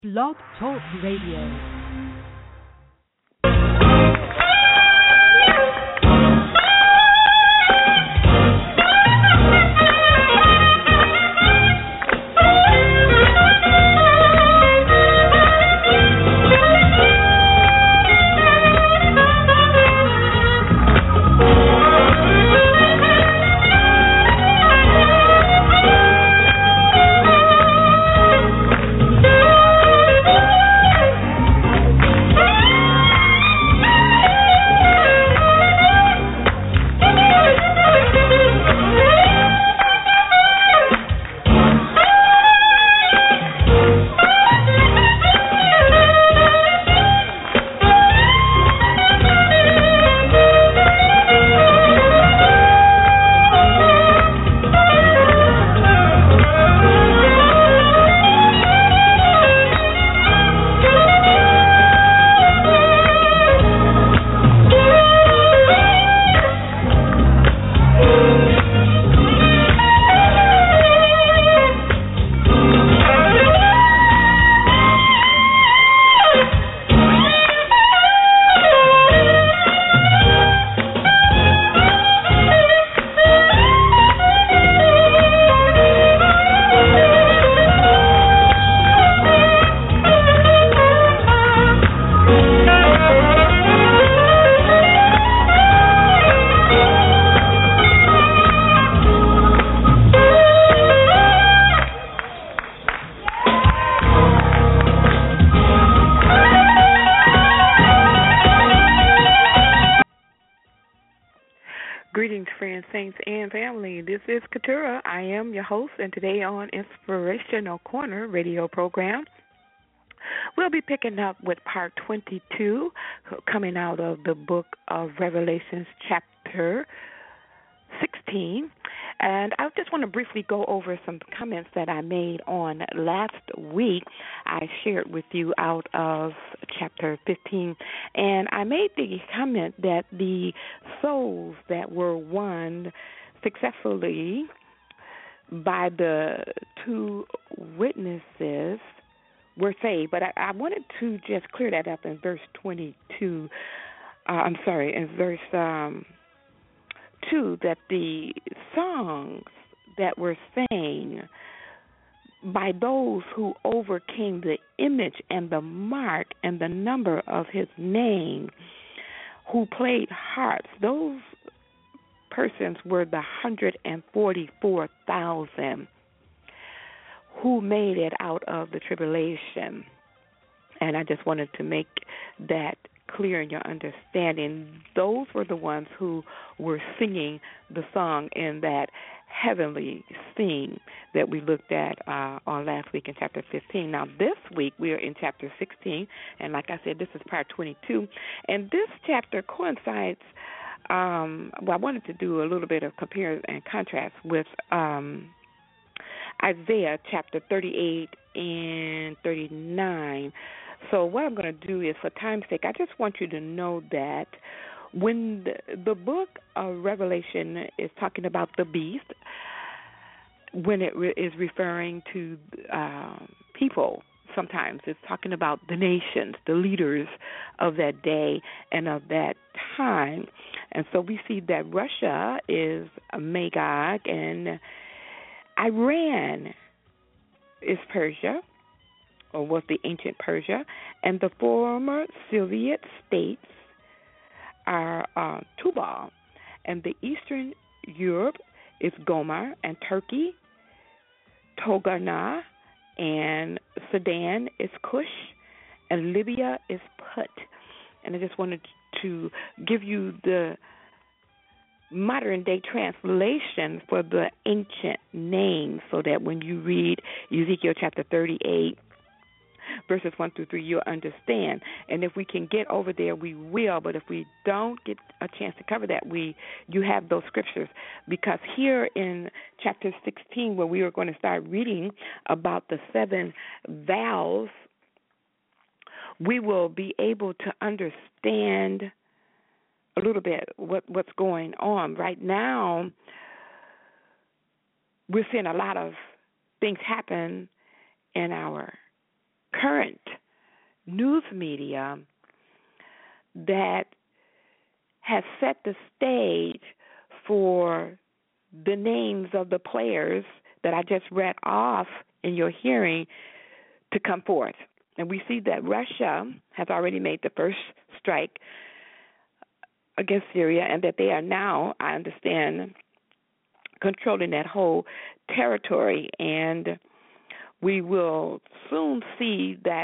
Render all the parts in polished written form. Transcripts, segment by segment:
Blog Talk Radio. Greetings, friends, saints, and family. This is Katura. I am your host, and today on Inspirational Corner radio program, we'll be picking up with part 22, coming out of the book of Revelations, chapter 16. And I just want to briefly go over some comments that I made on last week. I shared with you out of chapter 15, and I made the comment that the souls that were won successfully by the two witnesses were saved. But I wanted to just clear that up in verse 22. In verse 2, that the songs that were sang by those who overcame the image and the mark and the number of his name, who played harps, those persons were the 144,000 who made it out of the tribulation. And I just wanted to make that clear in your understanding. Those were the ones who were singing the song in that heavenly scene that we looked at on last week in chapter 15. Now, this week we are in chapter 16, and like I said, this is part 22. And this chapter coincides, I wanted to do a little bit of compare and contrast with Isaiah chapter 38 and 39. So what I'm going to do is, for time's sake, I just want you to know that when the book of Revelation is talking about the beast, when it is referring to people, sometimes it's talking about the nations, the leaders of that day and of that time. And so we see that Russia is Magog and Iran is Persia, or was the ancient Persia, and the former Soviet states are Tubal, and the Eastern Europe is Gomer, and Turkey, Togarmah, and Sudan is Cush, and Libya is Put. And I just wanted to give you the modern-day translation for the ancient names so that when you read Ezekiel chapter 38, verses 1 through 3, you'll understand. And if we can get over there, we will. But if we don't get a chance to cover that, you have those scriptures. Because here in chapter 16, where we are going to start reading about the 7 vows, we will be able to understand a little bit what's going on. Right now, we're seeing a lot of things happen in our current news media that has set the stage for the names of the players that I just read off in your hearing to come forth. And we see that Russia has already made the first strike against Syria, and that they are now, I understand, controlling that whole territory. And we will soon see that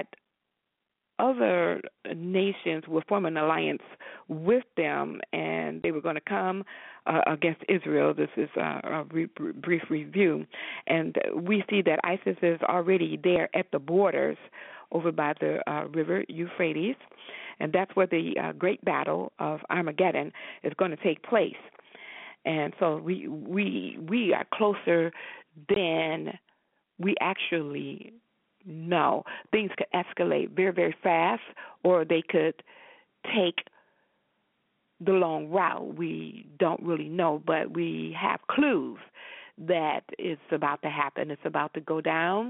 other nations will form an alliance with them, and they were going to come against Israel. This is a brief review. And we see that ISIS is already there at the borders over by the river Euphrates, and that's where the great battle of Armageddon is going to take place. And so we are closer than we actually know. Things could escalate very, very fast, or they could take the long route. We don't really know, but we have clues that it's about to happen. It's about to go down.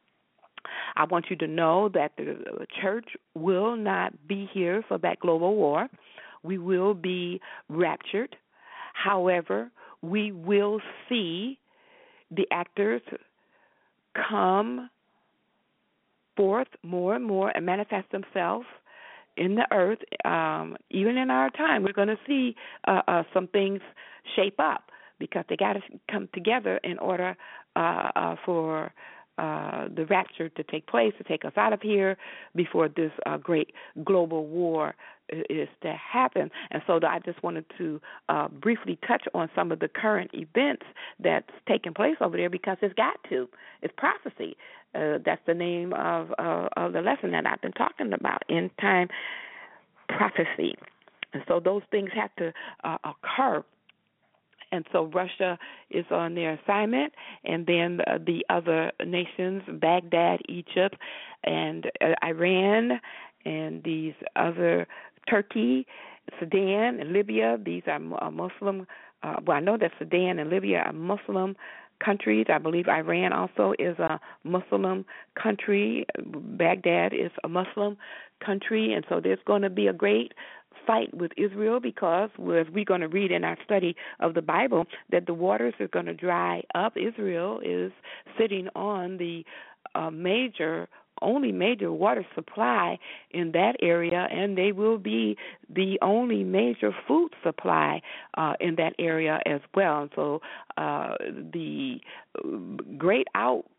I want you to know that the church will not be here for that global war. We will be raptured. However, we will see the actors come forth more and more and manifest themselves in the earth. Even in our time, we're going to see some things shape up, because they got to come together in order for the rapture to take place, to take us out of here before this great global war is to happen. And so I just wanted to briefly touch on some of the current events that's taking place over there, because it's got to. It's prophecy. That's the name of the lesson that I've been talking about, end time prophecy. And so those things have to occur. And so Russia is on their assignment, and then the other nations, Baghdad, Egypt, and Iran, and these other, Turkey, Sudan, and Libya. These are Muslim. I know that Sudan and Libya are Muslim countries. I believe Iran also is a Muslim country. Baghdad is a Muslim country. And so there's going to be a great fight with Israel, because as we're going to read in our study of the Bible, that the waters are going to dry up. Israel is sitting on the only major water supply in that area, and they will be the only major food supply in that area as well. And so the great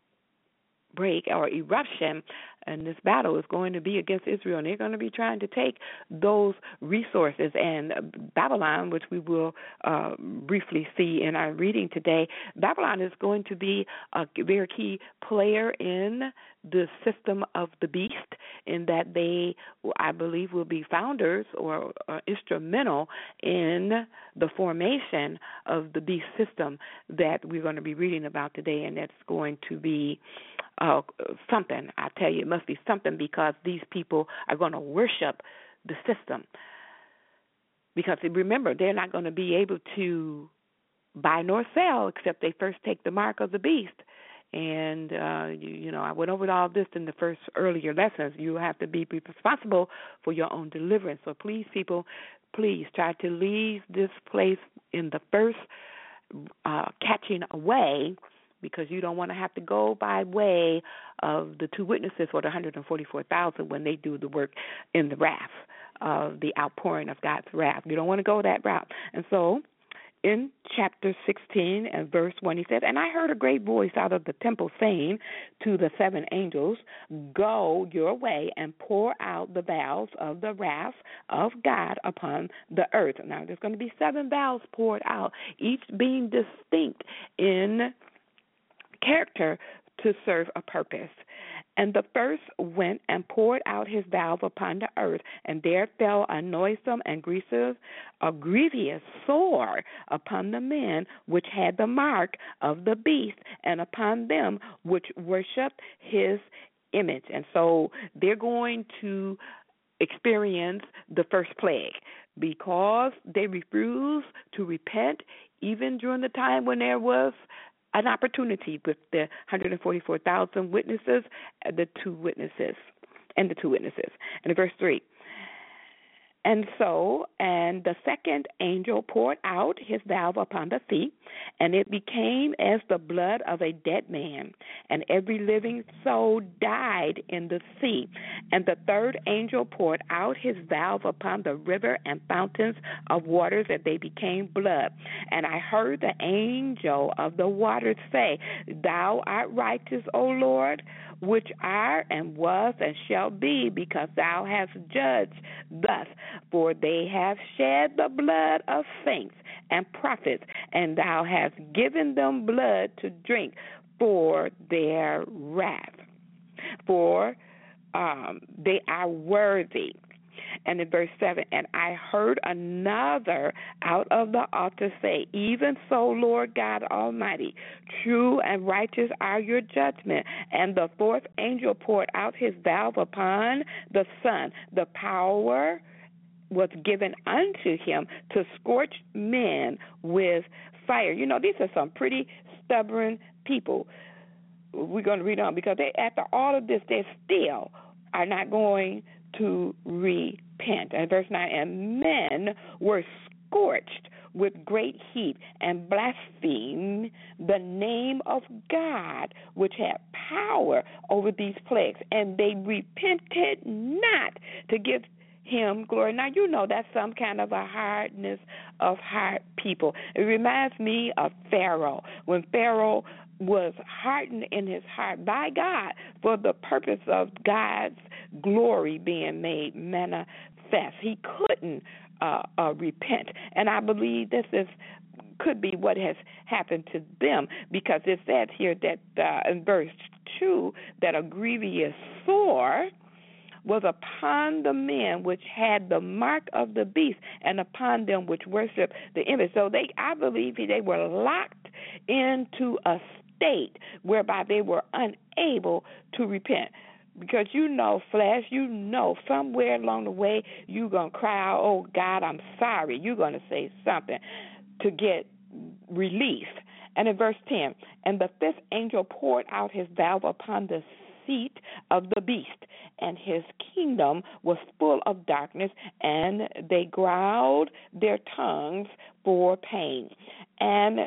outbreak or eruption and this battle is going to be against Israel, and they're going to be trying to take those resources. And Babylon, which we will briefly see in our reading today, Babylon is going to be a very key player in the system of the beast, in that they, I believe, will be founders or instrumental in the formation of the beast system that we're going to be reading about today, and that's going to be something. I tell you, it must be something, because these people are going to worship the system. Because remember, they're not going to be able to buy nor sell except they first take the mark of the beast. And, I went over all this in the first earlier lessons. You have to be responsible for your own deliverance. So please, people, please try to leave this place in the first catching away, because you don't want to have to go by way of the two witnesses or the 144,000 when they do the work in the wrath of the outpouring of God's wrath. You don't want to go that route. And so in chapter 16 and verse 1, he said, "And I heard a great voice out of the temple saying to the seven angels, go your way and pour out the vials of the wrath of God upon the earth." Now, there's going to be 7 vials poured out, each being distinct in character to serve a purpose. "And the first went and poured out his valve upon the earth, and there fell a noisome and grievous sore upon the men which had the mark of the beast, and upon them which worshipped his image." And so they're going to experience the first plague, because they refused to repent, even during the time when there was an opportunity with the 144,000 witnesses, the two witnesses. And in verse 3, and the second angel poured out his valve upon the sea, and it became as the blood of a dead man, and every living soul died in the sea. And the third angel poured out his valve upon the river and fountains of waters, and they became blood. And I heard the angel of the waters say, Thou art righteous, O Lord, which are and was and shall be, because thou hast judged thus. For they have shed the blood of saints and prophets, and thou hast given them blood to drink for their wrath. For they are worthy. And in verse 7, and I heard another out of the altar say, Even so, Lord God Almighty, true and righteous are your judgment. And the fourth angel poured out his valve upon the sun. The power was given unto him to scorch men with fire. You know, these are some pretty stubborn people. We're going to read on, because they, after all of this, they still are not going to repent. And verse 9, and men were scorched with great heat and blasphemed the name of God, which had power over these plagues, and they repented not to give him glory. Now, you know that's some kind of a hardness of heart people. It reminds me of Pharaoh. When Pharaoh was hardened in his heart by God for the purpose of God's glory being made manifest, he couldn't repent. And I believe this could be what has happened to them, because it says here that in verse 2 that a grievous sore was upon the men which had the mark of the beast, and upon them which worship the image. So I believe they were locked into a state whereby they were unable to repent. Because flesh, somewhere along the way you're going to cry out, oh God, I'm sorry. You're going to say something to get relief. And in verse 10, and the fifth angel poured out his valve upon the seat of the beast, and his kingdom was full of darkness, and they growled their tongues for pain, and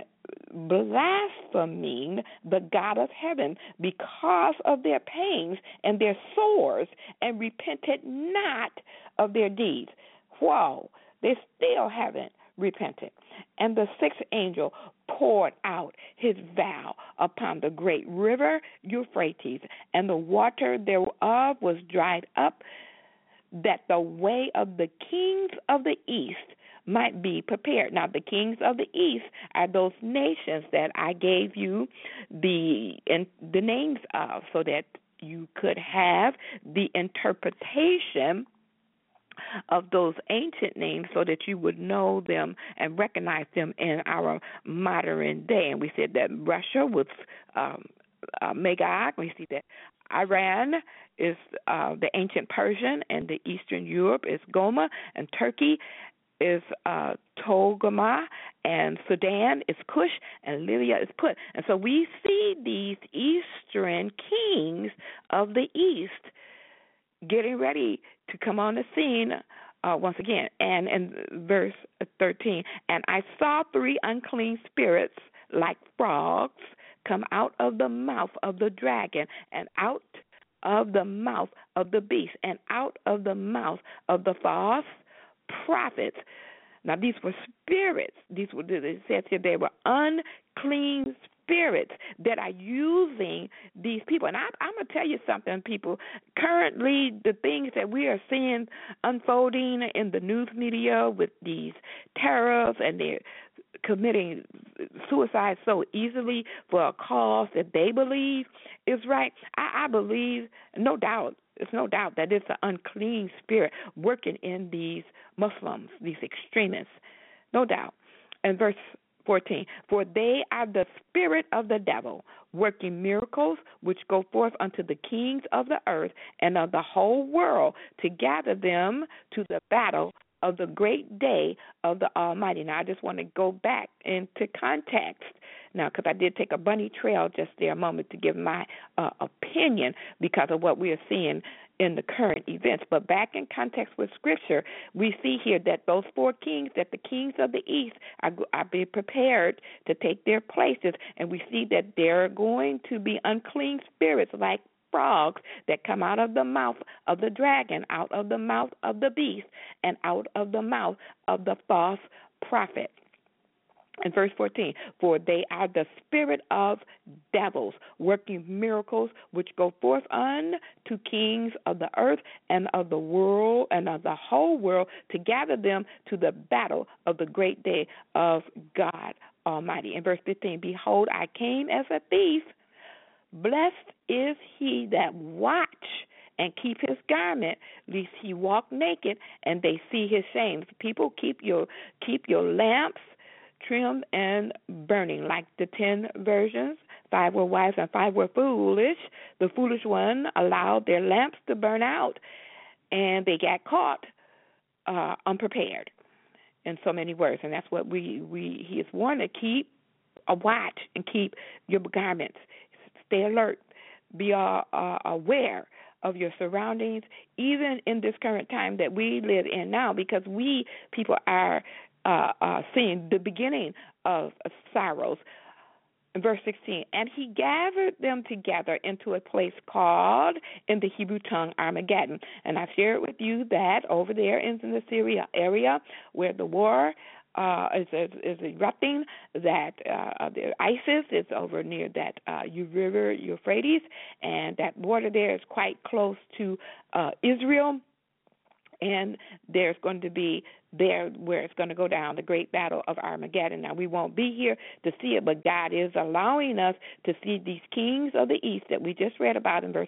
blaspheming the God of heaven because of their pains and their sores, and repented not of their deeds. Whoa, they still haven't repented. And the sixth angel poured out his vow upon the great river Euphrates, and the water thereof was dried up, that the way of the kings of the east might be prepared. Now, the kings of the east are those nations that I gave you the names of, so that you could have the interpretation of those ancient names, so that you would know them and recognize them in our modern day. And we said that Russia was Magog. We see that Iran is the ancient Persian, and the Eastern Europe is Goma, and Turkey is Togarmah, and Sudan is Cush, and Libya is Put. And so we see these Eastern kings of the East getting ready to come on the scene once again. And in verse 13, and I saw three unclean spirits like frogs come out of the mouth of the dragon, and out of the mouth of the beast, and out of the mouth of the false prophets. Now, these were spirits. It says here they were unclean spirits that are using these people. And I'm going to tell you something, people. Currently, the things that we are seeing unfolding in the news media with these terrorists, and they're committing suicide so easily for a cause that they believe is right, I believe, no doubt, it's no doubt that it's an unclean spirit working in these Muslims, these extremists, no doubt. And verse 14, for they are the spirit of the devil, working miracles, which go forth unto the kings of the earth and of the whole world, to gather them to the battle of the great day of the Almighty. Now, I just want to go back into context now, because I did take a bunny trail just there a moment to give my opinion because of what we are seeing in the current events. But back in context with Scripture, we see here that those four kings, that the kings of the east are being prepared to take their places, and we see that there are going to be unclean spirits like frogs that come out of the mouth of the dragon, out of the mouth of the beast, and out of the mouth of the false prophet. In verse 14, for they are the spirit of devils, working miracles, which go forth unto kings of the earth and of the world and of the whole world, to gather them to the battle of the great day of God Almighty. In verse 15, behold, I came as a thief. Blessed is he that watch and keep his garment, lest he walk naked and they see his shame. People, keep your lamps trimmed and burning, like the 10 virgins. 5 were wise and 5 were foolish. The foolish one allowed their lamps to burn out, and they got caught unprepared, in so many words. And that's what he is warned to keep a watch and keep your garments. Stay alert. Be aware of your surroundings, even in this current time that we live in now, because we people are seeing the beginning of sorrows. In verse 16, and he gathered them together into a place called in the Hebrew tongue Armageddon. And I shared with you that over there in the Syria area where the war is erupting, that the ISIS is over near that river Euphrates, and that border there is quite close to Israel. And there's going to be there where it's going to go down, the great battle of Armageddon. Now, we won't be here to see it, but God is allowing us to see these kings of the east that we just read about in verse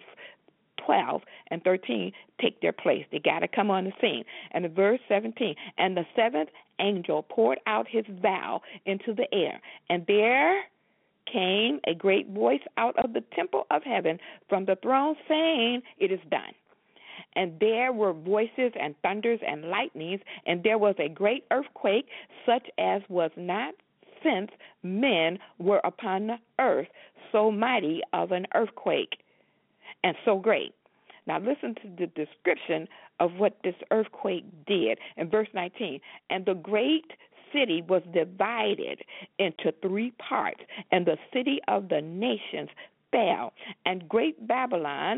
12 and 13 take their place. They got to come on the scene. And in verse 17, and the seventh angel poured out his vial into the air, and there came a great voice out of the temple of heaven from the throne saying, it is done. And there were voices and thunders and lightnings, and there was a great earthquake, such as was not since men were upon the earth, so mighty of an earthquake, and so great. Now listen to the description of what this earthquake did. In verse 19, and the great city was divided into 3 parts, and the city of the nations fell, and great Babylon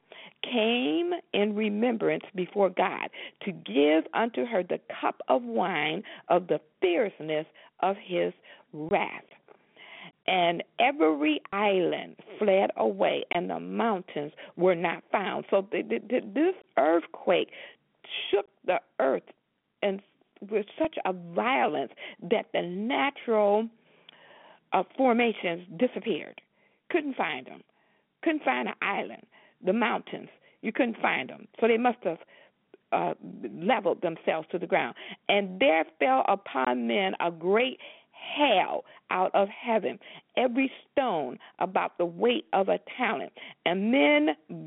came in remembrance before God to give unto her the cup of wine of the fierceness of his wrath. And every island fled away, and the mountains were not found. So this earthquake shook the earth and with such a violence that the natural formations disappeared. Couldn't find them. Couldn't find an island. The mountains, you couldn't find them. So they must have leveled themselves to the ground. And there fell upon men a great hail out of heaven, every stone about the weight of a talent. And men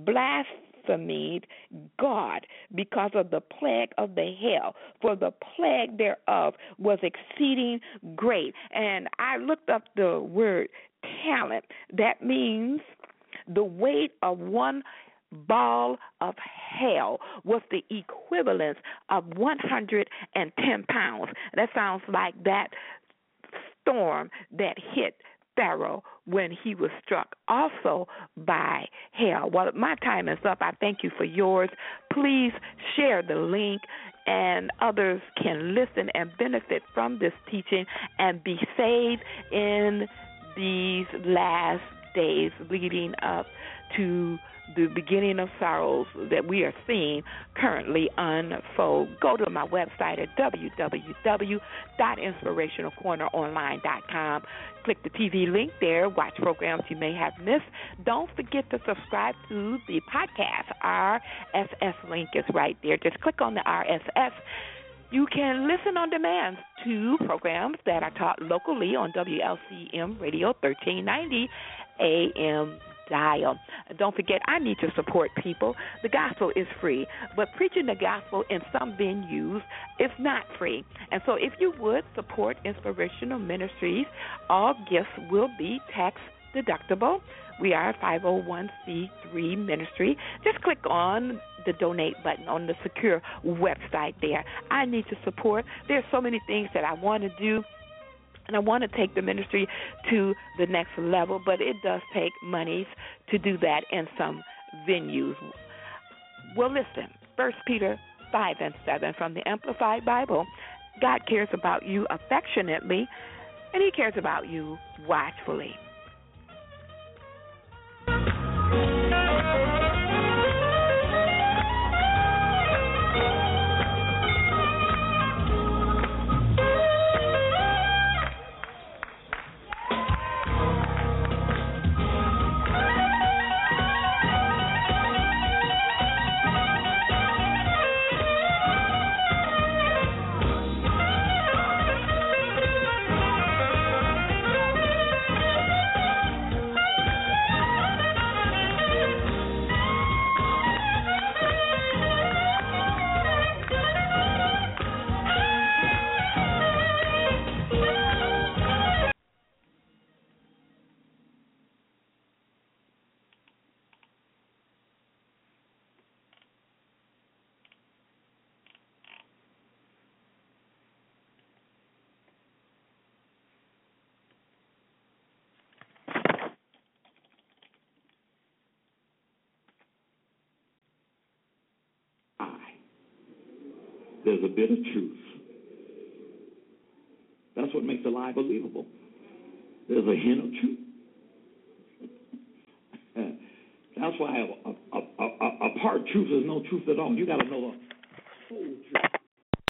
blasphemed God because of the plague of the hail, for the plague thereof was exceeding great. And I looked up the word talent. That means the weight of one ball of hail was the equivalent of 110 pounds. That sounds like that storm that hit Pharaoh when he was struck also by hail. Well, my time is up. I thank you for yours. Please share the link, and others can listen and benefit from this teaching and be saved in these last days leading up to the beginning of sorrows that we are seeing currently unfold. Go to my website at www.inspirationalcorneronline.com. Click the TV link there. Watch programs you may have missed. Don't forget to subscribe to the podcast. RSS link is right there. Just click on the RSS. You can listen on demand to programs that are taught locally on WLCM Radio 1390 AM dial. Don't forget, I need to support people. The gospel is free, but preaching the gospel in some venues is not free. And so if you would support Inspirational Ministries, all gifts will be tax deductible. We are a 501c3 ministry. Just click on the donate button on the secure website there. I need to support. There's so many things that I want to do, and I want to take the ministry to the next level, but it does take monies to do that in some venues. Well, listen, 1 Peter 5:7 from the Amplified Bible. God cares about you affectionately, and he cares about you watchfully. There's a bit of truth. That's what makes a lie believable. There's a hint of truth. That's why a part truth is no truth at all. You got to know the whole truth.